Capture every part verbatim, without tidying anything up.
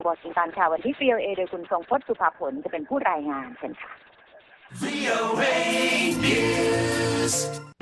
วอชิงตันค่ะวันที่ วี โอ เอ โดยคุณทรงพจน์สุภาผลจะเป็นผู้รายงานเชิญค่ะ วี โอ เอ News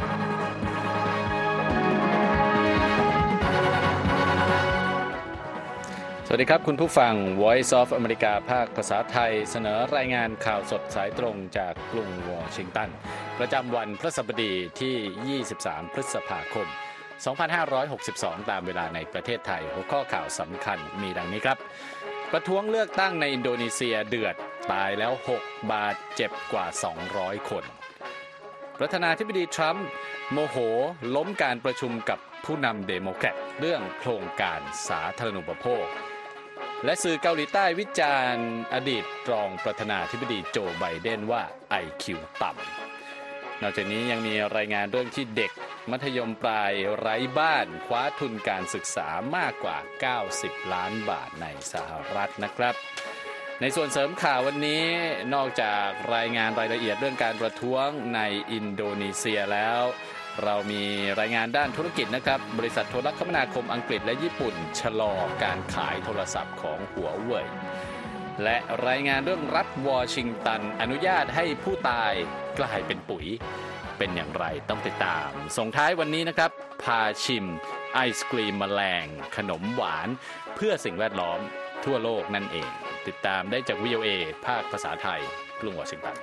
สวัสดีครับคุณผู้ฟัง Voice of America ภาคภาษาไทยเสนอรายงานข่าวสดสายตรงจากกรุงวอชิงตันประจำวันพฤหัสบดีที่ยี่สิบสามพฤษภาคมสองพันห้าร้อยหกสิบสองตามเวลาในประเทศไทยหัวข้อข่าวสำคัญมีดังนี้ครับประท้วงเลือกตั้งในอินโดนีเซียเดือดตายแล้วหกบาดเจ็บกว่าสองร้อยคนประธานาธิบดีทรัมป์โมโหล้มการประชุมกับผู้นำเดโมแครตเรื่องโครงการสาธารณูปโภคและสื่อเกาหลีใต้วิจารณ์อดีตรองประธานาธิบดีโจไบเดนว่า ไอ คิว ต่ำนอกจากนี้ยังมีรายงานเรื่องที่เด็กมัธยมปลายไร้บ้านคว้าทุนการศึกษามากกว่าเก้าสิบล้านบาทในสหรัฐนะครับในส่วนเสริมข่าววันนี้นอกจากรายงานรายละเอียดเรื่องการประท้วงในอินโดนีเซียแล้วเรามีรายงานด้านธุรกิจนะครับบริษัทโทรคมนาคมอังกฤษและญี่ปุ่นชะลอการขายโทรศัพท์ของหัวเว่ยและรายงานเรื่องรัฐวอชิงตันอนุญาตให้ผู้ตายกลายเป็นปุ๋ยเป็นอย่างไรต้องติดตามส่งท้ายวันนี้นะครับพาชิมไอศกรีมแมลงขนมหวานเพื่อสิ่งแวดล้อมทั่วโลกนั่นเองติดตามได้จาก วี โอ เอ ภาคภาษาไทยกรุงวอชิงตัน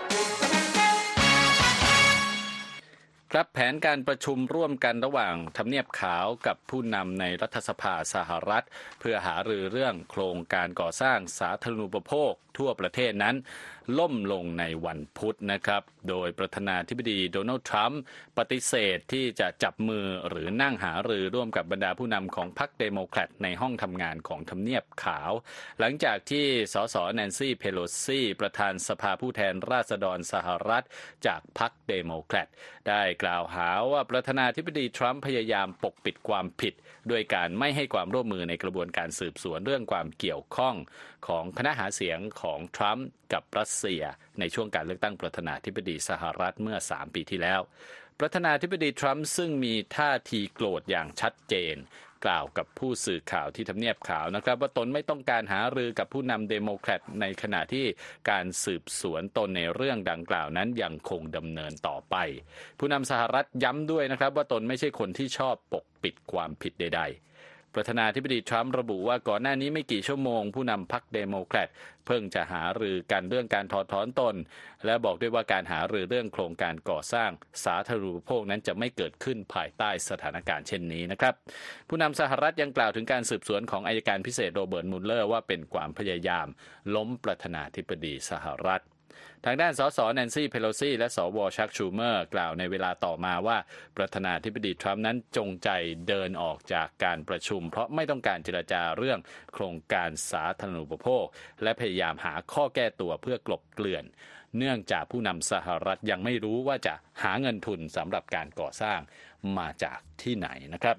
ครับแผนการประชุมร่วมกันระหว่างทำเนียบขาวกับผู้นำในรัฐสภาสหรัฐเพื่อหารือเรื่องโครงการก่อสร้างสาธารณูปโภคทั่วประเทศนั้นล่มลงในวันพุธนะครับโดยประธานาธิบดีโดนัลด์ทรัมป์ปฏิเสธที่จะจับมือหรือนั่งหารือร่วมกับบรรดาผู้นำของพรรคเดโมแครตในห้องทำงานของทำเนียบขาวหลังจากที่สสแนนซี่เพโลซีประธานสภาผู้แทนราษฎรสหรัฐจากพรรคเดโมแครตได้กล่าวหาว่าประธานาธิบดีทรัมป์พยายามปกปิดความผิดด้วยการไม่ให้ความร่วมมือในกระบวนการสืบสวนเรื่องความเกี่ยวข้องของคณะหาเสียงของทรัมป์กับรัสเซียในช่วงการเลือกตั้งประธานาธิบดีสหรัฐเมื่อสามปีที่แล้วประธานาธิบดีทรัมป์ซึ่งมีท่าทีโกรธอย่างชัดเจนกล่าวกับผู้สื่อข่าวที่ทำเนียบขาวนะครับว่าตนไม่ต้องการหารือกับผู้นำเดโมแครตในขณะที่การสืบสวนตนในเรื่องดังกล่าวนั้นยังคงดำเนินต่อไปผู้นำสหรัฐย้ำด้วยนะครับว่าตนไม่ใช่คนที่ชอบปกปิดความผิดใดๆประธานาธิบดีทรัมป์ระบุว่าก่อนหน้านี้ไม่กี่ชั่วโมงผู้นำพรรคเดโมแครตเพิ่งจะหารือกันเรื่องการถอดถอนตนและบอกด้วยว่าการหารือเรื่องโครงการก่อสร้างสาธารณูปโภคนั้นจะไม่เกิดขึ้นภายใต้สถานการณ์เช่นนี้นะครับผู้นำสหรัฐยังกล่าวถึงการสืบสวนของอัยการพิเศษโรเบิร์ตมุลเลอร์ว่าเป็นความพยายามล้มประธานาธิบดีสหรัฐทางด้านสสแนนซี่เพโลซีและสวชักชูเมอร์กล่าวในเวลาต่อมาว่าประธานาธิบดีทรัมป์นั้นจงใจเดินออกจากการประชุมเพราะไม่ต้องการเจรจาเรื่องโครงการสาธารณูปโภคและพยายามหาข้อแก้ตัวเพื่อกลบเกลื่อนเนื่องจากผู้นำสหรัฐยังไม่รู้ว่าจะหาเงินทุนสำหรับการก่อสร้างมาจากที่ไหนนะครับ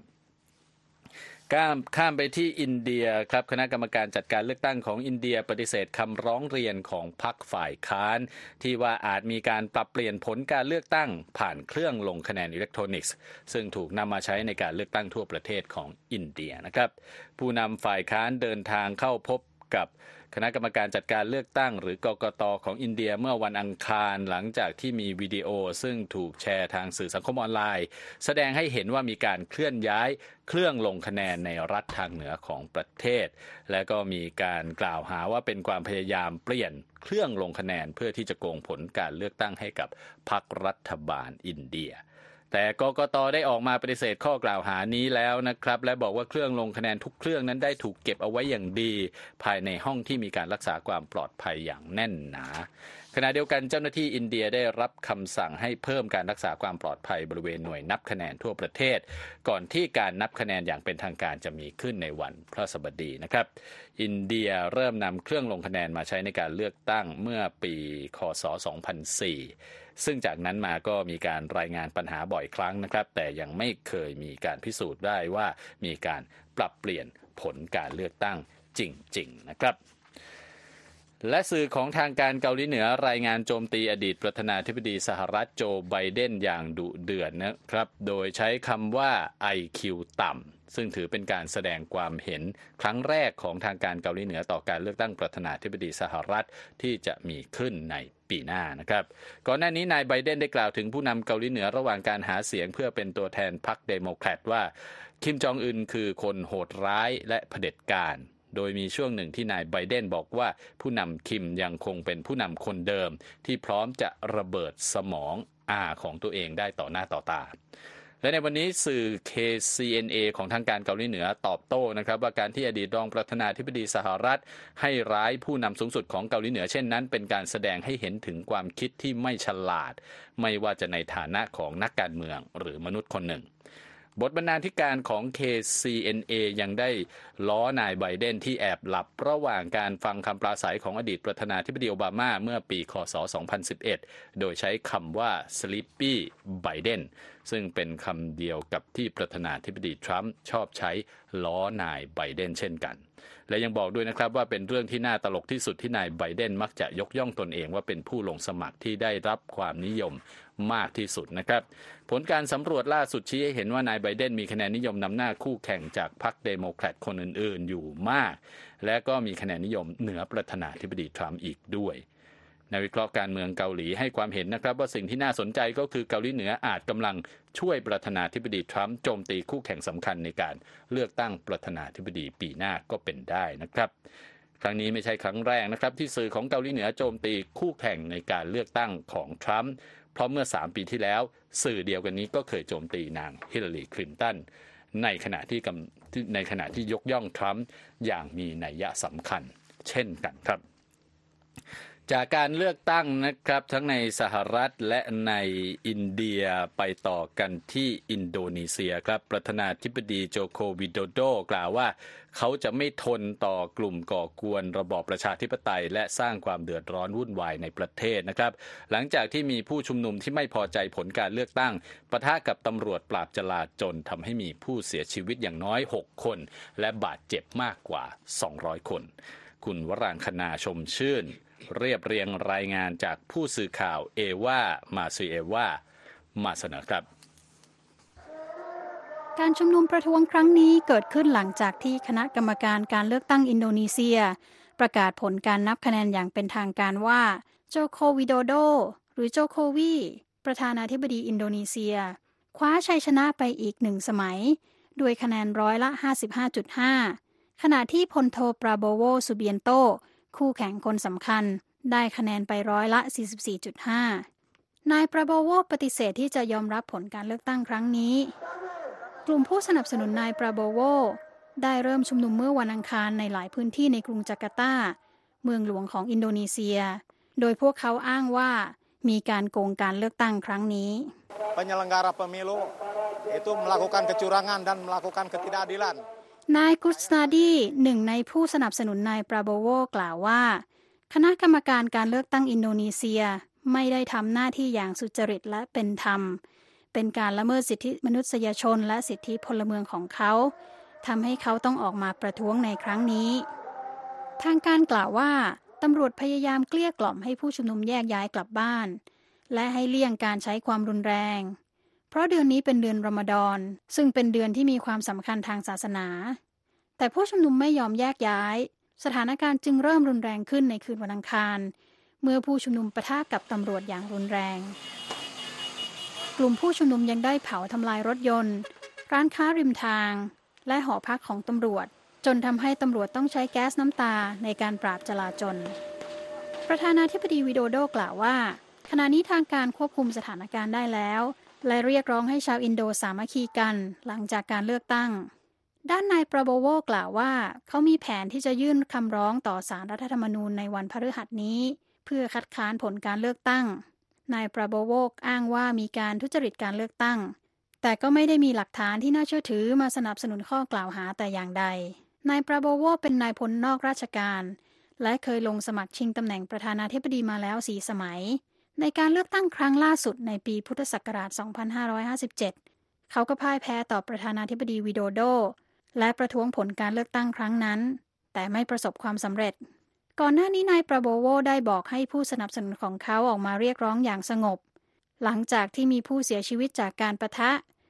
ข้ามไปที่อินเดียครับคณะกรรมการจัดการเลือกตั้งของอินเดียปฏิเสธคำร้องเรียนของพรรคฝ่ายค้านที่ว่าอาจมีการปรับเปลี่ยนผลการเลือกตั้งผ่านเครื่องลงคะแนนอิเล็กทรอนิกส์ซึ่งถูกนำมาใช้ในการเลือกตั้งทั่วประเทศของอินเดียนะครับผู้นำฝ่ายค้านเดินทางเข้าพบกับคณะกรรมการจัดการเลือกตั้งหรือกกต.ของอินเดียเมื่อวันอังคารหลังจากที่มีวิดีโอซึ่งถูกแชร์ทางสื่อสังคมออนไลน์แสดงให้เห็นว่ามีการเคลื่อนย้ายเครื่องลงคะแนนในรัฐทางเหนือของประเทศและก็มีการกล่าวหาว่าเป็นความพยายามเปลี่ยนเครื่องลงคะแนนเพื่อที่จะโกงผลการเลือกตั้งให้กับพรรครัฐบาลอินเดียแต่กกต.ได้ออกมาปฏิเสธข้อกล่าวหานี้แล้วนะครับและบอกว่าเครื่องลงคะแนนทุกเครื่องนั้นได้ถูกเก็บเอาไว้อย่างดีภายในห้องที่มีการรักษาความปลอดภัยอย่างแน่นหนาขณะเดียวกันเจ้าหน้าที่อินเดียได้รับคำสั่งให้เพิ่มการรักษาความปลอดภัยบริเวณหน่วยนับคะแนนทั่วประเทศก่อนที่การนับคะแนนอย่างเป็นทางการจะมีขึ้นในวันพฤหัสบดีนะครับอินเดียเริ่มนำเครื่องลงคะแนนมาใช้ในการเลือกตั้งเมื่อปีค.ศ. สองพันสี่ซึ่งจากนั้นมาก็มีการรายงานปัญหาบ่อยครั้งนะครับแต่ยังไม่เคยมีการพิสูจน์ได้ว่ามีการปรับเปลี่ยนผลการเลือกตั้งจริงๆนะครับและสื่อของทางการเกาหลีเหนือรายงานโจมตีอดีตประธานาธิบดีสหรัฐโจไบเดนอย่างดุเดือดนะครับโดยใช้คำว่า ไอ คิว ต่ำซึ่งถือเป็นการแสดงความเห็นครั้งแรกของทางการเกาหลีเหนือต่อการเลือกตั้งประธานาธิบดีสหรัฐที่จะมีขึ้นในปีหน้านะครับก่อนหน้านี้นายไบเดนได้กล่าวถึงผู้นำเกาหลีเหนือระหว่างการหาเสียงเพื่อเป็นตัวแทนพรรคเดโมแครตว่าคิมจองอึนคือคนโหดร้ายและเผด็จการโดยมีช่วงหนึ่งที่นายไบเดนบอกว่าผู้นำคิมยังคงเป็นผู้นำคนเดิมที่พร้อมจะระเบิดสมองอาของตัวเองได้ต่อหน้าต่อตาและในวันนี้สื่อ เค ซี เอ็น เอ ของทางการเกาหลีเหนือตอบโต้นะครับว่าการที่อดีตรองประธานาธิบดีสหรัฐให้ร้ายผู้นำสูงสุดของเกาหลีเหนือเช่นนั้นเป็นการแสดงให้เห็นถึงความคิดที่ไม่ฉลาดไม่ว่าจะในฐานะของนักการเมืองหรือมนุษย์คนหนึ่งบทบรรณาธิการของ เค ซี เอ็น เอ ยังได้ล้อนายไบเดนที่แอบหลับระหว่างการฟังคำปราศัยของอดีตประธานาธิบดีโอบามาเมื่อปีค.ศ. สองพันสิบเอ็ดโดยใช้คำว่า sleepy Biden ซึ่งเป็นคำเดียวกับที่ประธานาธิบดีทรัมป์ชอบใช้ล้อนายไบเดนเช่นกันและยังบอกด้วยนะครับว่าเป็นเรื่องที่น่าตลกที่สุดที่นายไบเดนมักจะยกย่องตนเองว่าเป็นผู้ลงสมัครที่ได้รับความนิยมมากที่สุดนะครับผลการสำรวจล่าสุดชี้ให้เห็นว่านายไบเดนมีคะแนนนิยมนำหน้าคู่แข่งจากพรรคเดโมแครตคนอื่นๆอยู่มากและก็มีคะแนนนิยมเหนือประธานาธิบดีทรัมป์อีกด้วยนักวิเคราะห์การเมืองเกาหลีให้ความเห็นนะครับว่าสิ่งที่น่าสนใจก็คือเกาหลีเหนืออาจกำลังช่วยประธานาธิบดีทรัมป์โจมตีคู่แข่งสำคัญในการเลือกตั้งประธานาธิบดีปีหน้าก็เป็นได้นะครับครั้งนี้ไม่ใช่ครั้งแรกนะครับที่สื่อของเกาหลีเหนือโจมตีคู่แข่งในการเลือกตั้งของทรัมป์เพราะเมื่อสามปีที่แล้วสื่อเดียวกันนี้ก็เคยโจมตีนางฮิลลารีคลินตันในขณะที่ในขณะที่ยกย่องทรัมป์อย่างมีนัยสำคัญเช่นกันครับจากการเลือกตั้งนะครับทั้งในสหรัฐและในอินเดียไปต่อกันที่อินโดนีเซียครับประธานาธิบดีโจโควิโดโดกล่าวว่าเขาจะไม่ทนต่อกลุ่มก่อกวนระบอบประชาธิปไตยและสร้างความเดือดร้อนวุ่นวายในประเทศนะครับหลังจากที่มีผู้ชุมนุมที่ไม่พอใจผลการเลือกตั้งปะทะกับตำรวจปราบจลาจลทำให้มีผู้เสียชีวิตอย่างน้อยหกคนและบาดเจ็บมากกว่าสองร้อยคนคุณวรางคณาชมชื่นเรียบเรียงรายงานจากผู้สื่อข่าวเอวามาซีเอวามาเสนอครับการชุมนุมประท้วงครั้งนี้เกิดขึ้นหลังจากที่คณะกรรมการการเลือกตั้งอินโดนีเซียประกาศผลการนับคะแนนอย่างเป็นทางการว่าโจโควิโดโดหรือโจโควีประธานาธิบดีอินโดนีเซียคว้าชัยชนะไปอีกหนึ่งสมัยด้วยคะแนนร้อยละ ห้าสิบห้าจุดห้า ขณะที่พลโทปราโบโวซูเบียนโตคู่แข่งคนสำคัญได้คะแนนไปร้อยละ สี่สิบสี่จุดห้า นายปราโบโวปฏิเสธที่จะยอมรับผลการเลือกตั้งครั้งนี้กลุ่มผู้สนับสนุนนายปราโบโวได้เริ่มชุมนุมเมื่อวันอังคารในหลายพื้นที่ในกรุงจาการ์ตาเมืองหลวงของอินโดนีเซียโดยพวกเขาอ้างว่ามีการโกงการเลือกตั้งครั้งนี้ Penyelenggara pemilu itu melakukan kecurangan dan melakukan ketidakadilan นายกุสนาดีหนึ่งในผู้สนับสนุนนายปราโบโวกล่าวว่าคณะกรรมการการเลือกตั้งอินโดนีเซียไม่ได้ทำหน้าที่อย่างสุจริตและเป็นธรรมเป็นการละเมิดสิทธิมนุษยชนและสิทธิพลเมืองของเขาทำให้เขาต้องออกมาประท้วงในครั้งนี้ทางการกล่าวว่าตำรวจพยายามเกลี้ยกล่อมให้ผู้ชุมนุมแยกย้ายกลับบ้านและให้เลี่ยงการใช้ความรุนแรงเพราะเดือนนี้เป็นเดือนรอมฎอนซึ่งเป็นเดือนที่มีความสำคัญทางศาสนาแต่ผู้ชุมนุมไม่ยอมแยกย้ายสถานการณ์จึงเริ่มรุนแรงขึ้นในคืนวันอังคารเมื่อผู้ชุมนุมปะทะกับตำรวจอย่างรุนแรงกลุ่มผู้ชุมนุมยังได้เผาทำลายรถยนต์ร้านค้าริมทางและหอพักของตำรวจจนทำให้ตำรวจต้องใช้แก๊สน้ำตาในการปราบจลาจลประธานาธิบดีวิโดโดกล่าวว่าขณะนี้ทางการควบคุมสถานการณ์ได้แล้วและเรียกร้องให้ชาวอินโดสามัคคีกันหลังจากการเลือกตั้งด้านนายปราโบโวกล่าวว่าเขามีแผนที่จะยื่นคำร้องต่อศาลรัฐธรรมนูญในวันพฤหัสนี้เพื่อคัดค้านผลการเลือกตั้งนายปราโบโวอ้างว่ามีการทุจริตการเลือกตั้งแต่ก็ไม่ได้มีหลักฐานที่น่าเชื่อถือมาสนับสนุนข้อกล่าวหาแต่อย่างใดนายปราโบโวเป็นนายพลนอกราชการและเคยลงสมัครชิงตำแหน่งประธานาธิบดีมาแล้วสี่สมัยในการเลือกตั้งครั้งล่าสุดในปีพุทธศักราชสองพันห้าร้อยห้าสิบเจ็ดเขาก็พ่ายแพ้ต่อประธานาธิบดีวิโดโดและประท้วงผลการเลือกตั้งครั้งนั้นแต่ไม่ประสบความสำเร็จก่อนหน้านี้นายปราโบโวได้บอกให้ผู้สนับสนุนของเขาออกมาเรียกร้องอย่างสงบหลังจากที่มีผู้เสียชีวิตจากการปะทะ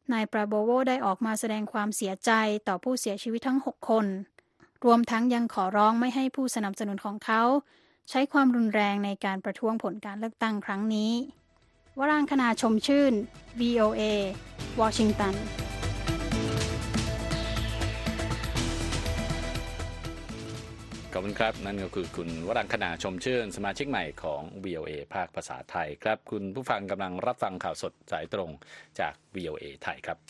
นายปราโบโวได้ออกมาแสดงความเสียใจต่อผู้เสียชีวิตทั้งหกคนรวมทั้งยังขอร้องไม่ให้ผู้สนับสนุนของเขาใช้ความรุนแรงในการประท้วงผลการเลือกตั้งครั้งนี้วรางคณาชมชื่น วี โอ เอ วอชิงตันขอบคุณครับนั่นก็คือคุณวรังคณาชมชื่นสมาชิกใหม่ของ วี โอ เอ ภาคภาษาไทยครับคุณผู้ฟังกำลังรับฟังข่าวสดสายตรงจาก วี โอ เอ ไทยครับ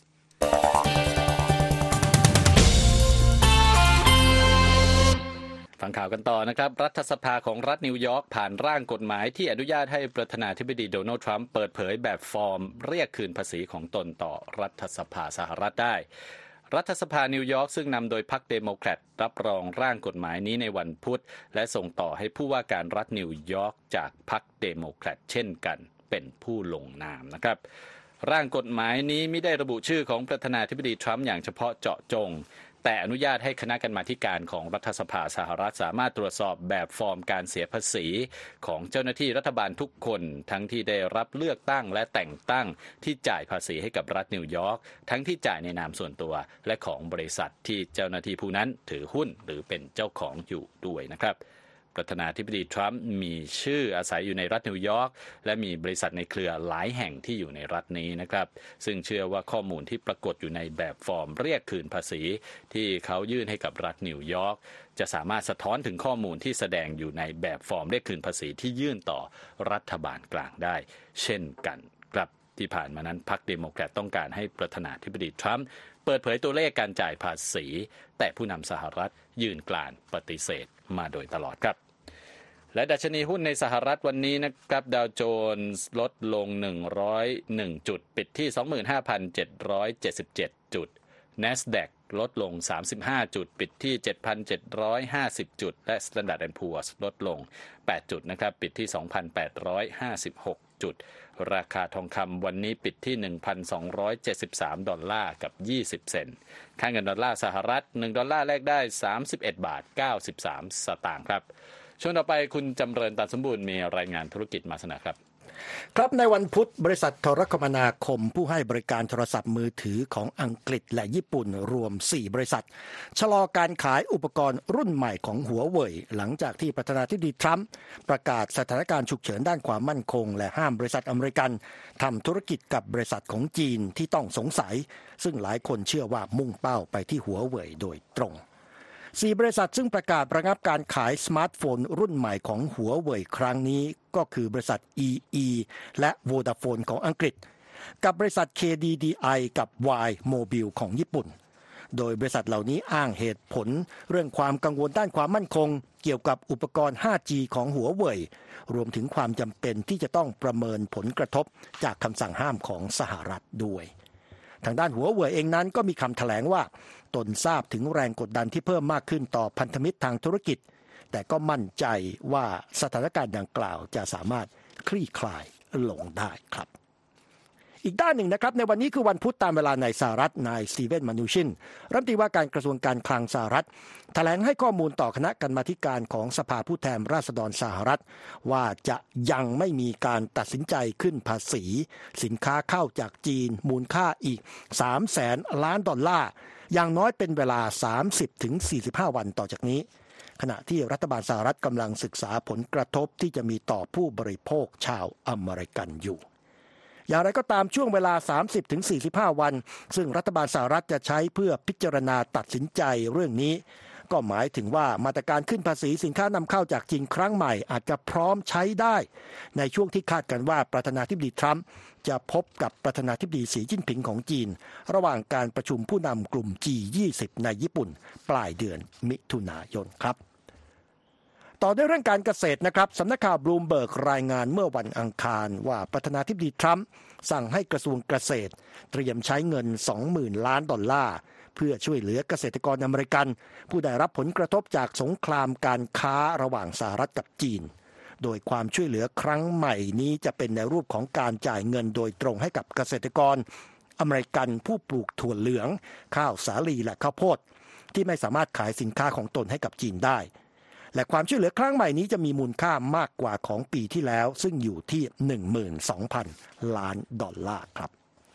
ฟังข่าวกันต่อนะครับรัฐสภาของรัฐนิวยอร์กผ่านร่างกฎหมายที่อนุญาตให้ประธานาธิบดีโดนัลด์ทรัมป์เปิดเผยแบบฟอร์มเรียกคืนภาษีของตนต่อรัฐสภาสหรัฐได้รัฐสภานิวยอร์กซึ่งนำโดยพรรคเดโมแครตรับรองร่างกฎหมายนี้ในวันพุธและส่งต่อให้ผู้ว่าการรัฐนิวยอร์กจากพรรคเดโมแครตเช่นกันเป็นผู้ลงนามนะครับร่างกฎหมายนี้ไม่ได้ระบุชื่อของประธานาธิบดีทรัมป์อย่างเฉพาะเจาะจงแต่อนุญาตให้คณะกรรมาธิการของรัฐสภาสหรัฐสามารถตรวจสอบแบบฟอร์มการเสียภาษีของเจ้าหน้าที่รัฐบาลทุกคนทั้งที่ได้รับเลือกตั้งและแต่งตั้งที่จ่ายภาษีให้กับรัฐนิวยอร์กทั้งที่จ่ายในนามส่วนตัวและของบริษัทที่เจ้าหน้าที่ผู้นั้นถือหุ้นหรือเป็นเจ้าของอยู่ด้วยนะครับประธานาธิบดีทรัมป์มีชื่ออาศัยอยู่ในรัฐนิวยอร์กและมีบริษัทในเครือหลายแห่งที่อยู่ในรัฐนี้นะครับซึ่งเชื่อว่าข้อมูลที่ปรากฏอยู่ในแบบฟอร์มเรียกคืนภาษีที่เขายื่นให้กับรัฐนิวยอร์กจะสามารถสะท้อนถึงข้อมูลที่แสดงอยู่ในแบบฟอร์มเรียกคืนภาษีที่ยื่นต่อรัฐบาลกลางได้เช่นกันครับที่ผ่านมานั้นพรรคเดโมแครตต้องการให้ประธานาธิบดีทรัมป์เปิดเผยตัวเลขการจ่ายภาษีแต่ผู้นำสหรัฐยืนกรานปฏิเสธมาโดยตลอดครับและดัชนีหุ้นในสหรัฐวันนี้นะครับดาวโจนส์ลดลงหนึ่งร้อยเอ็ดจุดปิดที่ สองหมื่นห้าพันเจ็ดร้อยเจ็ดสิบเจ็ด จุด NASDAQ ลดลงสามสิบห้าจุดปิดที่ เจ็ดพันเจ็ดร้อยห้าสิบ จุดและ Standard แอนด์ Poor's ลดลงแปดจุดนะครับปิดที่ สองพันแปดร้อยห้าสิบหก จุดราคาทองคำวันนี้ปิดที่ หนึ่งพันสองร้อยเจ็ดสิบสาม ดอลลาร์กับยี่สิบเซนต์ค่าเงินดอลลาร์สหรัฐหนึ่งดอลลาร์แลกได้สามสิบเอ็ดบาทเก้าสิบสามสตางค์ครับช่วงต่อไปคุณจำเริญตันสมบูรณ์มีรายงานธุรกิจมาเสนอครับครับในวันพุธบริษัทโทรคมนาคมผู้ให้บริการโทรศัพท์มือถือของอังกฤษและญี่ปุ่นรวมสี่บริษัทชะลอการขายอุปกรณ์รุ่นใหม่ของหัวเว่ยหลังจากที่ประธานาธิบดีทรัมป์ประกาศสถานการณ์ฉุกเฉินด้านความมั่นคงและห้ามบริษัทอเมริกันทำธุรกิจกับบริษัทของจีนที่ต้องสงสัยซึ่งหลายคนเชื่อว่ามุ่งเป้าไปที่หัวเว่ยโดยตรงสี่บริษัทซึ่งประกาศระงับการขายสมาร์ทโฟนรุ่นใหม่ของหัวเว่ยครั้งนี้ก็คือบริษัท อี อี และ Vodafone ของอังกฤษกับบริษัท เค ดี ดี ไอ กับ Y Mobile ของญี่ปุ่นโดยบริษัทเหล่านี้อ้างเหตุผลเรื่องความกังวลด้านความมั่นคงเกี่ยวกับอุปกรณ์ ห้าจี ของหัวเว่ยรวมถึงความจำเป็นที่จะต้องประเมินผลกระทบจากคำสั่งห้ามของสหรัฐด้วยทางด้านหัวเว่ยเองนั้นก็มีคำแถลงว่าตนทราบถึงแรงกดดันที่เพิ่มมากขึ้นต่อพันธมิตรทางธุรกิจแต่ก็มั่นใจว่าสถานการณ์ดังกล่าวจะสามารถคลี่คลายลงได้ครับอีกด้านหนึ่งนะครับในวันนี้คือวันพุธตามเวลาในสหรัฐนายสตีเวนมานูชินรัฐมนตรีว่าการกระทรวงการคลังสหรัฐแถลงให้ข้อมูลต่อคณะกรรมาธิการของสภาผู้แทนราษฎรสหรัฐว่าจะยังไม่มีการตัดสินใจขึ้นภาษีสินค้าเข้าจากจีนมูลค่าอีกสามแสนล้านดอลลาร์อย่างน้อยเป็นเวลา สามสิบถึงสี่สิบห้า วันต่อจากนี้ขณะที่รัฐบาลสหรัฐกำลังศึกษาผลกระทบที่จะมีต่อผู้บริโภคชาวอเมริกันอยู่อย่างไรก็ตามช่วงเวลา สามสิบถึงสี่สิบห้า วันซึ่งรัฐบาลสหรัฐจะใช้เพื่อพิจารณาตัดสินใจเรื่องนี้ก็หมายถึงว่ามาตรการขึ้นภาษีสินค้านำเข้าจากจีนครั้งใหม่อาจจะพร้อมใช้ได้ในช่วงที่คาดกันว่าประธานาธิบดีทรัมป์จะพบกับประธานาธิบดีสีจิ้นผิงของจีนระหว่างการประชุมผู้นำกลุ่ม จี ยี่สิบ ในญี่ปุ่นปลายเดือนมิถุนายนครับต่อด้วยเรื่องการเกษตรนะครับสำนักข่าวบลูมเบิร์กรายงานเมื่อวันอังคารว่าประธานาธิบดีทรัมป์สั่งให้กระทรวงเกษตรเตรียมใช้เงิน สองหมื่น ล้านดอลลาร์เพื่อช่วยเหลือเกษตรกรอเมริกันผู้ได้รับผลกระทบจากสงครามการค้าระหว่างสหรัฐกับจีนโดยความช่วยเหลือครั้งใหม่นี้จะเป็นในรูปของการจ่ายเงินโดยตรงให้กับเกษตรกรอเมริกันผู้ปลูกถั่วเหลืองข้าวสาลีและข้าวโพดที่ไม่สามารถขายสินค้าของตนให้กับจีนได้และความช่วยเหลือครั้งใหม่นี้จะมีมูลค่ามากกว่าของปีที่แล้วซึ่งอยู่ที่ หนึ่งหมื่นสองพัน ล้านดอลลาร์ครับ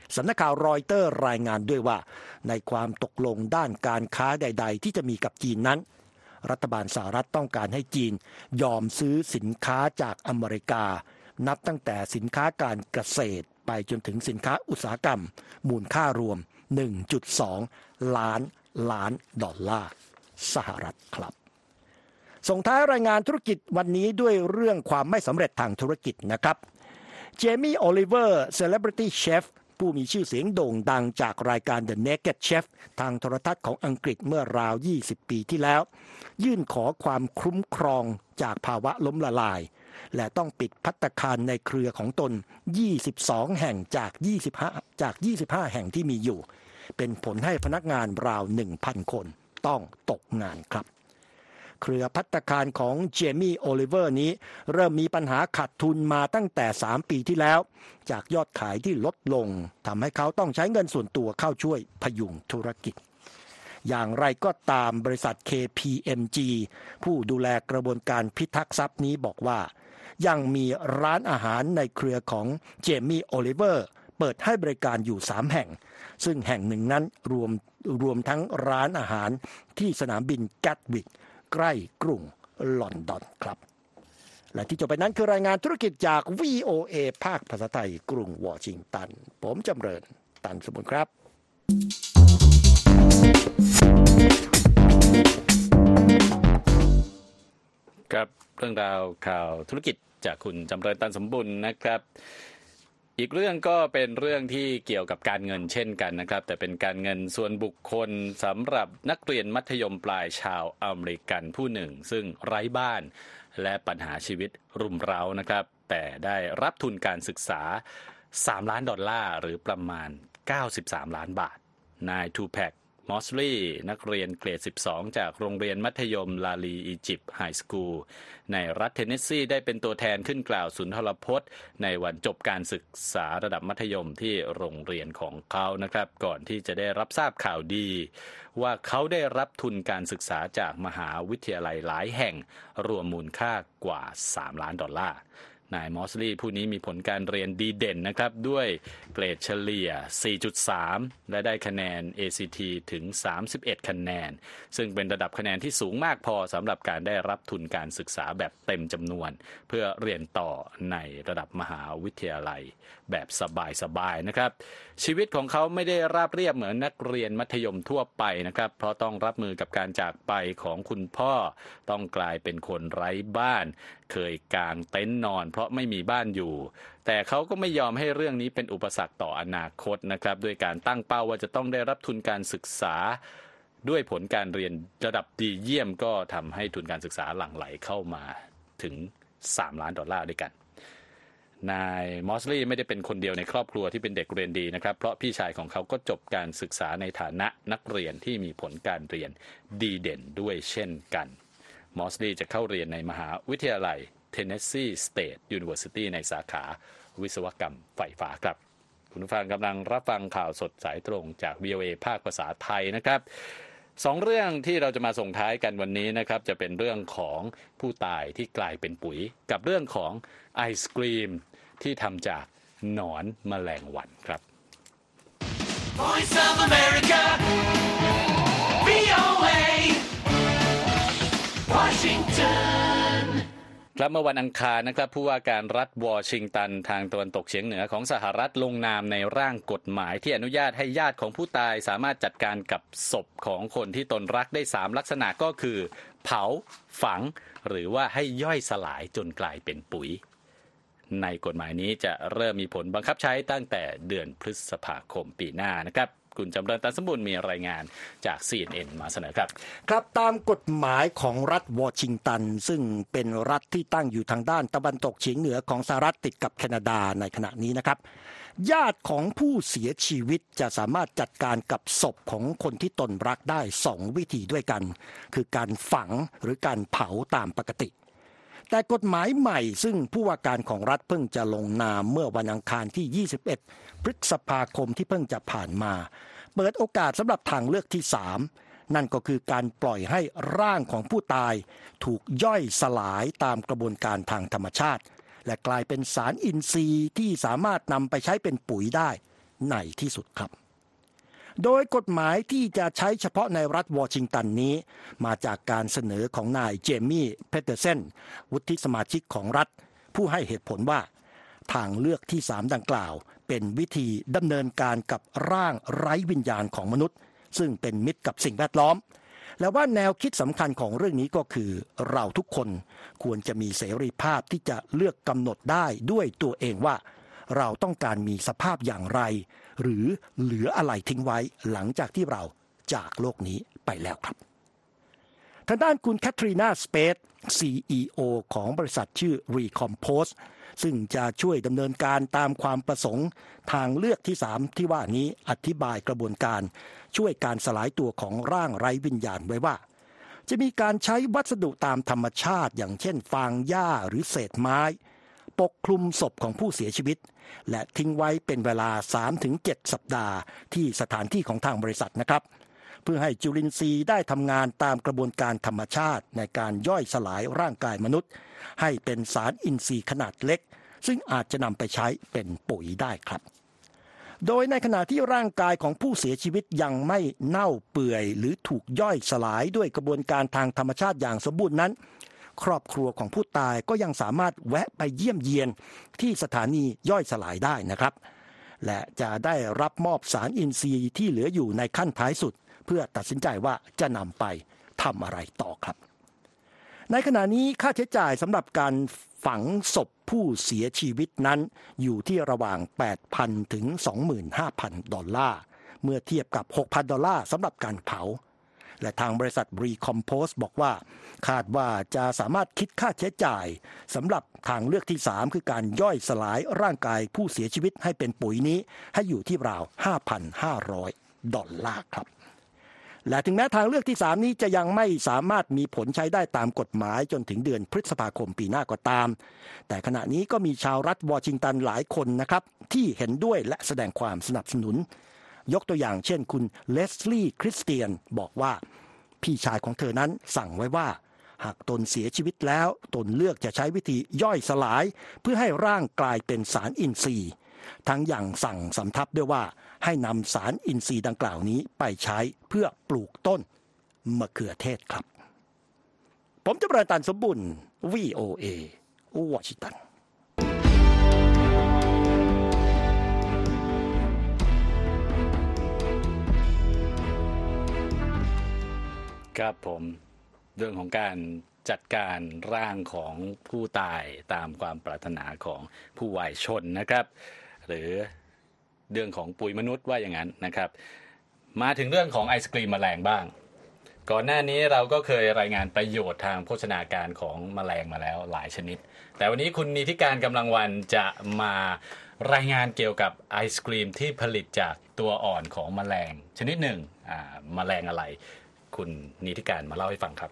สำนักข่าวรอยเตอร์รายงานด้วยว่าในความตกลงด้านการค้าใดๆที่จะมีกับจีนนั้นรัฐบาลสหรัฐต้องการให้จีนยอมซื้อสินค้าจากอเมริกานับตั้งแต่สินค้าการเกษตรไปจนถึงสินค้าอุตสาหกรรมมูลค่ารวม หนึ่งจุดสอง ล้านล้านดอลลาร์สหรัฐครับส่งท้ายรายงานธุรกิจวันนี้ด้วยเรื่องความไม่สำเร็จทางธุรกิจนะครับเจมี่โอลิเวอร์ Celebrity Chef ผู้มีชื่อเสียงโด่งดังจากรายการ The Naked Chef ทางโทรทัศน์ของอังกฤษเมื่อราวยี่สิบปีที่แล้วยื่นขอความคุ้มครองจากภาวะล้มละลายและต้องปิดภัตตาคารในเครือของตนยี่สิบสองแห่งจากยี่สิบห้าจากยี่สิบห้าแห่งที่มีอยู่เป็นผลให้พนักงานราว หนึ่งพัน คนต้องตกงานครับเครือภัตตาคารของเจมี่โอลิเวอร์นี้เริ่มมีปัญหาขาดทุนมาตั้งแต่สามปีที่แล้วจากยอดขายที่ลดลงทำให้เขาต้องใช้เงินส่วนตัวเข้าช่วยพยุงธุรกิจอย่างไรก็ตามบริษัท เค พี เอ็ม จี ผู้ดูแลกระบวนการพิทักษ์ทรัพย์นี้บอกว่ายังมีร้านอาหารในเครือของเจมี่โอลิเวอร์เปิดให้บริการอยู่สามแห่งซึ่งแห่งหนึ่งนั้นรวมรวมทั้งร้านอาหารที่สนามบินแกตวิกใกล้กรุงลอนดอนครับและที่จบไปนั้นคือรายงานธุรกิจจาก วี โอ เอ ภาคภาษาไทยกรุงวอชิงตันผมจำเริญตันสมุนครับครับเรื่องราวข่าวธุรกิจจากคุณจำเริญตันสมบุญนะครับอีกเรื่องก็เป็นเรื่องที่เกี่ยวกับการเงินเช่นกันนะครับแต่เป็นการเงินส่วนบุคคลสำหรับนักเรียนมัธยมปลายชาวอเมริกันผู้หนึ่งซึ่งไร้บ้านและปัญหาชีวิตรุมเร้านะครับแต่ได้รับทุนการศึกษาสามล้านดอลลาร์หรือประมาณเก้าสิบสามล้านบาทนายทูแพคมอสลีย์นักเรียนเกรดสิบสองจากโรงเรียนมัธยมลาลีอียิปต์ไฮสคูลในรัฐเทนเนสซีได้เป็นตัวแทนขึ้นกล่าวสุนทรพจน์ในวันจบการศึกษาระดับมัธยมที่โรงเรียนของเขานะครับก่อนที่จะได้รับทราบข่าวดีว่าเขาได้รับทุนการศึกษาจากมหาวิทยาลัยหลายแห่งรวมมูลค่ากว่าสามล้านดอลลาร์นายมอสลีย์ผู้นี้มีผลการเรียนดีเด่นนะครับด้วยเกรดเฉลี่ย สี่จุดสาม และได้คะแนน เอ ซี ที ถึงสามสิบเอ็ดคะแนนซึ่งเป็นระดับคะแนนที่สูงมากพอสำหรับการได้รับทุนการศึกษาแบบเต็มจำนวนเพื่อเรียนต่อในระดับมหาวิทยาลัยแบบสบายๆนะครับชีวิตของเขาไม่ได้ราบเรียบเหมือนนักเรียนมัธยมทั่วไปนะครับเพราะต้องรับมือกับการจากไปของคุณพ่อต้องกลายเป็นคนไร้บ้านเคยกางเต็นท์นอนเพราะไม่มีบ้านอยู่แต่เขาก็ไม่ยอมให้เรื่องนี้เป็นอุปสรรคต่ออนาคตนะครับด้วยการตั้งเป้าว่าจะต้องได้รับทุนการศึกษาด้วยผลการเรียนระดับดีเยี่ยมก็ทำให้ทุนการศึกษาหลั่งไหลเข้ามาถึงสามล้านดอลลาร์ด้วยกันนายมอสลีย์ไม่ได้เป็นคนเดียวในครอบครัวที่เป็นเด็กเรียนดีนะครับเพราะพี่ชายของเขาก็จบการศึกษาในฐานะนักเรียนที่มีผลการเรียนดีเด่นด้วยเช่นกันมอสลีย์จะเข้าเรียนในมหาวิทยาลัย Tennessee State University ในสาขาวิศวกรรมไฟฟ้าครับคุณผู้ฟังกำลังรับฟังข่าวสดสายตรงจาก วี โอ เอ ภาคภาษาไทยนะครับสองเรื่องที่เราจะมาส่งท้ายกันวันนี้นะครับจะเป็นเรื่องของผู้ตายที่กลายเป็นปุ๋ยกับเรื่องของไอศกรีมที่ทำจากหนอนแมลงวันครับ Voice of America วี โอ เอ Washington ครับเมื่อวันอังคารนะครับผู้ว่าการรัฐวอชิงตันทางตะวันตกเฉียงเหนือของสหรัฐลงนามในร่างกฎหมายที่อนุญาตให้ญาติของผู้ตายสามารถจัดการกับศพของคนที่ตนรักได้สามลักษณะก็คือเผาฝังหรือว่าให้ย่อยสลายจนกลายเป็นปุ๋ยในกฎหมายนี้จะเริ่มมีผลบังคับใช้ตั้งแต่เดือนพฤษภาคมปีหน้านะครับคุณจำเริญตันสมบูรณ์มีรายงานจาก ซี เอ็น เอ็น มาเสนอครับครับตามกฎหมายของรัฐวอชิงตันซึ่งเป็นรัฐที่ตั้งอยู่ทางด้านตะวันตกเฉียงเหนือของสหรัฐติดกับแคนาดาในขณะนี้นะครับญาติของผู้เสียชีวิตจะสามารถจัดการกับศพของคนที่ตนรักได้สองวิธีด้วยกันคือการฝังหรือการเผาตามปกติแต่กฎหมายใหม่ซึ่งผู้ว่าการของรัฐเพิ่งจะลงนามเมื่อวันอังคารที่ยี่สิบเอ็ดพฤษภาคมที่เพิ่งจะผ่านมาเปิดโอกาสสำหรับทางเลือกที่สามนั่นก็คือการปล่อยให้ร่างของผู้ตายถูกย่อยสลายตามกระบวนการทางธรรมชาติและกลายเป็นสารอินทรีย์ที่สามารถนำไปใช้เป็นปุ๋ยได้ในที่สุดครับโดยกฎหมายที่จะใช้เฉพาะในรัฐวอชิงตันนี้มาจากการเสนอของนายเจมี่เพเทอร์เซนวุฒิสมาชิกของรัฐผู้ให้เหตุผลว่าทางเลือกที่สามดังกล่าวเป็นวิธีดำเนินการกับร่างไร้วิญญาณของมนุษย์ซึ่งเป็นมิตรกับสิ่งแวดล้อมและว่าแนวคิดสำคัญของเรื่องนี้ก็คือเราทุกคนควรจะมีเสรีภาพที่จะเลือกกำหนดได้ด้วยตัวเองว่าเราต้องการมีสภาพอย่างไรหรือเหลืออะไรทิ้งไว้หลังจากที่เราจากโลกนี้ไปแล้วครับทางด้านคุณแคทรีนาสเปซ ซี อี โอ ของบริษัทชื่อ Recompose ซึ่งจะช่วยดำเนินการตามความประสงค์ทางเลือกที่สามที่ว่านี้อธิบายกระบวนการช่วยการสลายตัวของร่างไร้วิญญาณไว้ว่าจะมีการใช้วัสดุตามธรรมชาติอย่างเช่นฟางหญ้าหรือเศษไม้ปกคลุมศพของผู้เสียชีวิตและทิ้งไว้เป็นเวลา สามถึงเจ็ด สัปดาห์ที่สถานที่ของทางบริษัทนะครับเพื่อให้จุลินทรีย์ได้ทำงานตามกระบวนการธรรมชาติในการย่อยสลายร่างกายมนุษย์ให้เป็นสารอินทรีย์ขนาดเล็กซึ่งอาจจะนำไปใช้เป็นปุ๋ยได้ครับโดยในขณะที่ร่างกายของผู้เสียชีวิตยังไม่เน่าเปื่อยหรือถูกย่อยสลายด้วยกระบวนการทางธรรมชาติอย่างสมบูรณ์นั้นครอบครัวของผู้ตายก็ยังสามารถแวะไปเยี่ยมเยียนที่สถานีย่อยสลายได้นะครับและจะได้รับมอบสารอินทรีย์ที่เหลืออยู่ในขั้นท้ายสุดเพื่อตัดสินใจว่าจะนำไปทำอะไรต่อครับในขณะนี้ค่าใช้จ่ายสำหรับการฝังศพผู้เสียชีวิตนั้นอยู่ที่ระหว่าง แปดพัน ถึง สองหมื่นห้าพัน ดอลลาร์เมื่อเทียบกับ หกพัน ดอลลาร์สำหรับการเผาและทางบริษัท Recompose บอกว่าคาดว่าจะสามารถคิดค่าใช้จ่ายสำหรับทางเลือกที่สามคือการย่อยสลายร่างกายผู้เสียชีวิตให้เป็นปุ๋ยนี้ให้อยู่ที่ราว ห้าพันห้าร้อย ดอลลาร์ครับและถึงแม้ทางเลือกที่สามนี้จะยังไม่สามารถมีผลใช้ได้ตามกฎหมายจนถึงเดือนพฤษภาคมปีหน้าก็ตามแต่ขณะนี้ก็มีชาวรัฐวอชิงตันหลายคนนะครับที่เห็นด้วยและแสดงความสนับสนุนยกตัวอย่างเช่นคุณเลสลี่คริสเตียนบอกว่าพี่ชายของเธอนั้นสั่งไว้ว่าหากตนเสียชีวิตแล้วตนเลือกจะใช้วิธีย่อยสลายเพื่อให้ร่างกลายเป็นสารอินทรีย์ทั้งอย่างสั่งสำทับด้วยว่าให้นำสารอินทรีย์ดังกล่าวนี้ไปใช้เพื่อปลูกต้นมะเขือเทศครับผมจะประตันสมบุญ วี โอ เอ วอชิงตันครับผมเรื่องของการจัดการร่างของผู้ตายตามความปรารถนาของผู้วายชนนะครับหรือเรื่องของปุ๋ยมนุษย์ว่าอย่างนั้นนะครับมาถึงเรื่องของไอศกรีมแมลงบ้างก่อนหน้านี้เราก็เคยรายงานประโยชน์ทางโภชนาการของแมลงมาแล้วหลายชนิดแต่วันนี้คุณนิติการกำลังวันจะมารายงานเกี่ยวกับไอศกรีมที่ผลิตจากตัวอ่อนของแมลงชนิดหนึ่งอ่าแมลงอะไรคุณนิติการมาเล่าให้ฟังครับ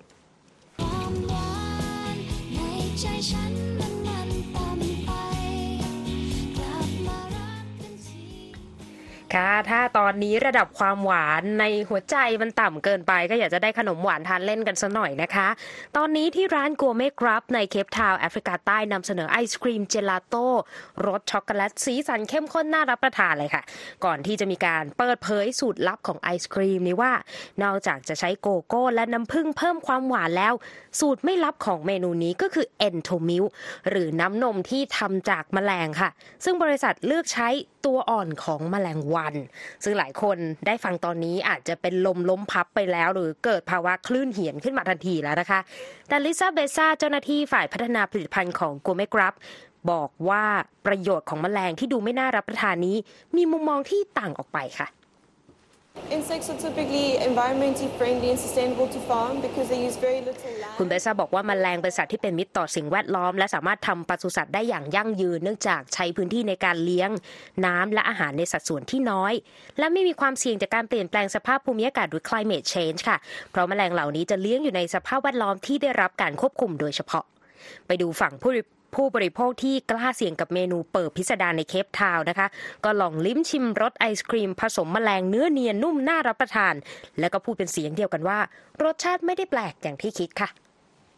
ค่ะถ้าตอนนี้ระดับความหวานในหัวใจมันต่ำเกินไปก็อยากจะได้ขนมหวานทานเล่นกันสักหน่อยนะคะตอนนี้ที่ร้านกัวเม่ครับในเคปทาวน์แอฟริกาใต้นำเสนอไอศกรีมเจลาโต้รสช็อกโกแลตสีสันเข้มข้นน่ารับประทานเลยค่ะก่อนที่จะมีการเปิดเผยสูตรลับของไอศกรีมนี้ว่านอกจากจะใช้โกโก้และน้ำผึ้งเพิ่มความหวานแล้วสูตรไม่ลับของเมนูนี้ก็คือเอนโทมิลหรือน้ำนมที่ทำจากแมลงค่ะซึ่งบริษัทเลือกใช้ตัวอ่อนของแมลงวันซึ่งหลายคนได้ฟังตอนนี้อาจจะเป็นลมล้มพับไปแล้วหรือเกิดภาวะคลื่นเหียนขึ้นมาทันทีแล้วนะคะแต่ลิซ่าเบซ่าเจ้าหน้าที่ฝ่ายพัฒนาผลิตภัณฑ์ของกัวเม่ครับบอกว่าประโยชน์ของแมลงที่ดูไม่น่ารับประทานนี้มีมุมมองที่ต่างออกไปค่ะ Insects are typically environmentally friendly and sustainable to farm because they use very little land. คุณเบซ่าบอกว่าแมลงเป็นสัตว์ที่เป็นมิตรต่อสิ่งแวดล้อมและสามารถทำปศุสัตว์ได้อย่างยั่งยืนเนื่องจากใช้พื้นที่ในการเลี้ยงน้ำและอาหารในสัดส่วนที่น้อยและไม่มีความเสี่ยงจากการเปลี่ยนแปลงสภาพภูมิอากาศหรือ climate change ค่ะเพราะแมลงเหล่านี้จะเลี้ยงอยู่ในสภาพแวดล้อมที่ได้รับการควบคุมโดยเฉพาะไปดูฝั่งผู้ผู้บริโภคที่กล้าเสี่ยงกับเมนูเปิดพิสดารในเคปทาวน์นะคะก็ลองลิ้มชิมรสไอศกรีมผสมแมลงเนื้อเนียนนุ่มน่ารับประทานและก็พูดเป็นเสียงเดียวกันว่ารสชาติไม่ได้แปลกอย่างที่คิดค่ะ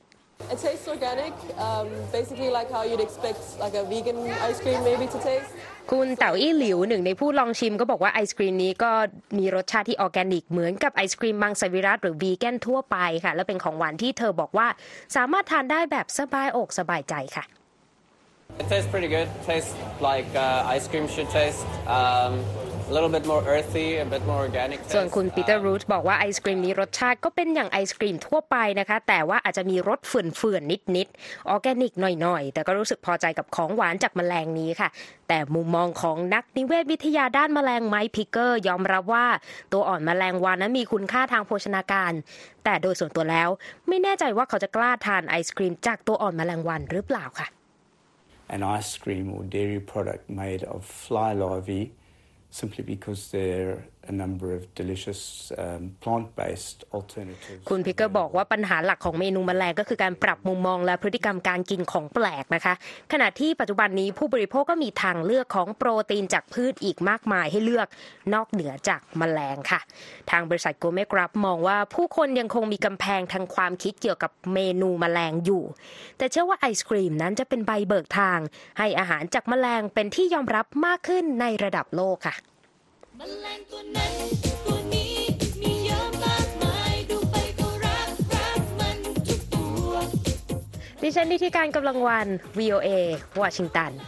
It tastes organic, um, basically like how you'd expect like a vegan ice cream maybe to taste. คุณเต๋าอี้หลิวหนึ่งในผู้ลองชิมก็บอกว่าไอศกรีมนี้ก็มีรสชาติที่ออร์แกนิกเหมือนกับไอศกรีมมังสวิรัติหรือวีแกนทั่วไปค่ะและเป็นของหวานที่เธอบอกว่าสามารถทานได้แบบสบายอกสบายใจค่ะ It tastes pretty good. It tastes like uh, ice cream should taste. Um, a little bit more earthy, a bit more organic. ส่วนคุณปีเตอร์รูทบอกว่าไอศกรีมนี้รสชาติก็เป็นอย่างไอศกรีมทั่วไปนะคะแต่ว่าอาจจะมีรสเฟื่อนๆนิดๆออร์แกนิกหน่อยๆแต่ก็รู้สึกพอใจกับของหวานจากแมลงนี้ค่ะแต่มุมมองของนักนิเวศวิทยาด้านแมลงไมค์พิกเกอร์ยอมรับว่าตัวอ่อนแมลงวันนั้นมีคุณค่าทางโภชนาการแต่โดยส่วนตัวแล้วไม่แน่ใจว่าเขาจะกล้าทานไอศกรีมจากตัวอ่อนแมลงวันหรือเปล่าค่ะ An ice cream or dairy product made of fly larvae simply because there are a number of delicious um, plant-based alternatives. คุณพิกเกอร์บอกว่าปัญหาหลักของเมนูแมลงก็คือการปรับมุมมองและพฤติกรรมการกินของแปลกนะคะขณะที่ปัจจุบันนี้ผู้บริโภคก็มีทางเลือกของโปรตีนจากพืชอีกมากมายให้เลือกนอกเหนือจากแมลงค่ะทางบริษัทโกเมกรับมองว่าผู้คนยังคงมีกำแพงทางความคิดเกี่ยวกับเมนูแมลงอยู่แต่เชื่อว่าไอศกรีมนั้นจะเป็นใบเบิกทางให้อาหารจากแมลงเป็นที่ยอมรับมากขึ้นในระดับโลกค่ะแมลงตัวนั้นตัวนี้มีเยอะมากมายดูไปก็รักรักมันทุกตัวดิฉันนิติการกำลังวัน วี โอ เอ วอชิงตัน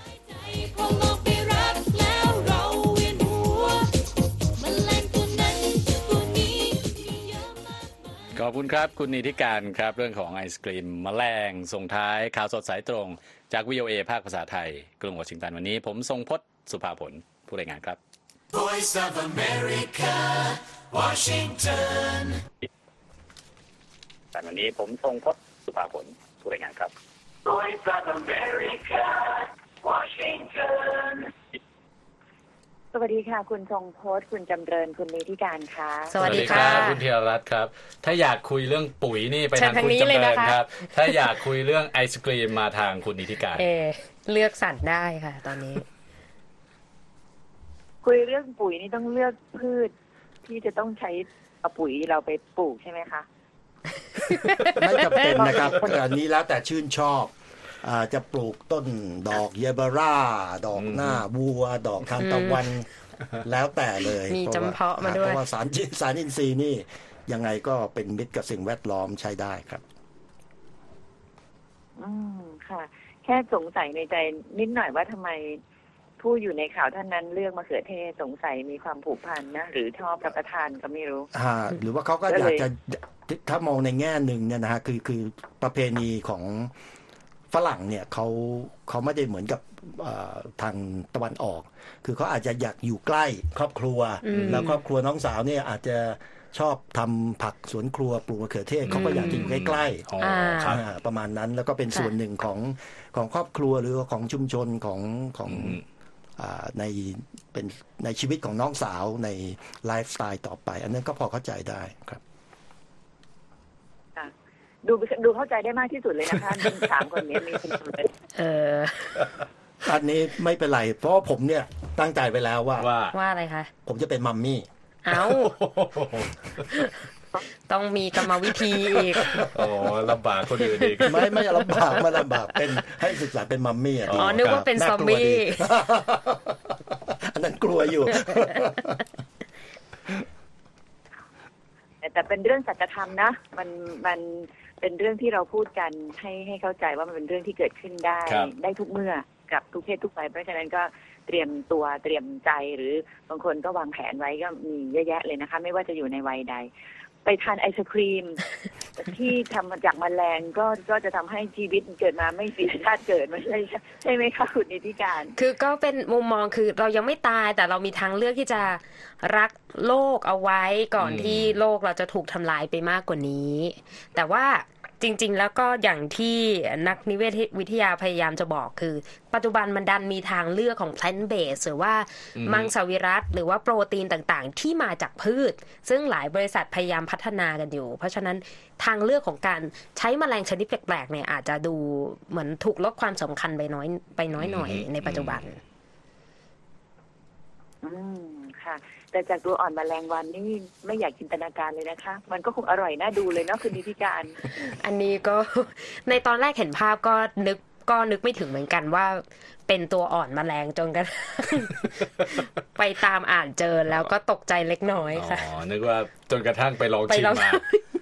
ขอบคุณครับคุณนิติการครับเรื่องของไอศกรีมแมลงส่งท้ายข่าวสดสายตรงจาก วี โอ เอ ภาคภาษาไทยกรุงวอชิงตันวันนี้ผมทรงพจน์สุภาผลผู้รายงานครับ Voice of America Washington แต่วันนี้ผมทรงพจน์สุภาผลผู้รายงานครับ Voice of America Washington สวัสดีค่ะคุณทรงพจน์คุณจำเริญคุณนิติการค่ะสวัสดีค่ะคุณธีรรัตน์ครับถ้าอยากคุยเรื่องปุ๋ยนี่ไปทางคุณจำเริญครับถ้าอยากคุยเรื่องไอศกรีมมาทางคุณนิติการเอเลือกสรรได้ค่ะตอนนี้คุยเรื่องปุ๋ยนี่ต้องเลือกพืชที่จะต้องใช้เอาปุ๋ยเราไปปลูกใช่ไหมคะไม่จำเป็นนะครับอันนี้แล้วแต่ชื่นชอบจะปลูกต้นดอกเยเบราดอกหน้าบัวดอกทานตะวันแล้วแต่เลยมีจำเพาะมาด้วยเพราะว่าสารสารอินทรีย์นี่ยังไงก็เป็นมิตรกับสิ่งแวดล้อมใช้ได้ครับอืมค่ะแค่สงสัยในใจนิดหน่อยว่าทำไมผู้อยู่ในข่าวท่านนั้นเลือกมะเขือเทศสงสัยมีความผูกพันนะหรือชอบรับประทานก็ไม่รู้อ่าหรือว่าเขาก็อยากจะถ้ามองในแง่หนึ่งเนี่ยนะฮะคือคือประเพณีของฝรั่งเนี่ยเขาเขาไม่ได้เหมือนกับทางตะวันออกคือเขาอาจจะอยากอยู่ใกล้ครอบครัวแล้วครอบครัวน้องสาวเนี่ยอาจจะชอบทำผักสวนครัวปลูกมะเขือเทศเขาก็อยากจะอยู่ใกล้ๆประมาณนั้นแล้วก็เป็นส่วนหนึ่งของของครอบครัวหรือของชุมชนของของในเป็นในชีวิตของน้องสาวในไลฟ์สไตล์ต่อไปอันนั้นก็พอเข้าใจได้ครับดูดูเข้าใจได้มากที่สุดเลยนะคะสามคนนี้มีคนเลยเอออันนี้ไม่เป็นไรเพราะผมเนี่ยตั้งใจไปแล้วว่าว่าอะไรคะผมจะเป็นมัมมี่เอ้าต้องมีกรรมวิธีอีกโอ้ลำบากคนอื่นอีกไม่ไม่ลำบากไม่ลำบากเป็นให้ศึกษาเป็นมัมมี่อ๋อนึกว่าเป็นซอมบี้อันนั้นกลัวอยู่แต่เป็นเรื่องสัจธรรมนะมันมันเป็นเรื่องที่เราพูดกันให้ให้เข้าใจว่ามันเป็นเรื่องที่เกิดขึ้นได้ได้ทุกเมื่อกับทุกเพศทุกวัยเพราะฉะนั้นก็เตรียมตัวเตรียมใจหรือบางคนก็วางแผนไว้ก็มีเยอะแยะเลยนะคะไม่ว่าจะอยู่ในวัยใดไปทานไอศครีมที่ทำมาจากแมลงก็ก็จะทำให้ชีวิตเกิดมาไม่เสียชาติเกิดไม่ใช่ใช่ไหมคะคุณนิติการคือก็เป็นมุมมองคือเรายังไม่ตายแต่เรามีทางเลือกที่จะรักโลกเอาไว้ก่อนที่โลกเราจะถูกทำลายไปมากกว่านี้แต่ว่าจริงๆแล้วก็อย่างที่นักนิเวศวิทยาพยายามจะบอกคือปัจจุบันมันดันมีทางเลือกของ plant based หรือว่ามังสวิรัติหรือว่าโปรตีนต่างๆที่มาจากพืชซึ่งหลายบริษัทพยายามพัฒนากันอยู่เพราะฉะนั้นทางเลือกของการใช้แมลงชนิดแปลกๆเนี่ยอาจจะดูเหมือนถูกลดความสำคัญไปน้อยไปน้อยหน่อยในปัจจุบันอืมค่ะแต่จากตัวอ่อนแมลงวันนี่ไม่อยากจินตนาการเลยนะคะมันก็คงอร่อยน่าดูเลยเนาะคุณนิติการอันนี้ก็ในตอนแรกเห็นภาพก็นึกก็นึกไม่ถึงเหมือนกันว่าเป็นตัวอ่อนแมลงจนกัน ไปตามอ่านเจอแล้วก็ตกใจเล็กน้อยค่ะอ๋อนึกว่าจนกระทั่งไปลองชิมมา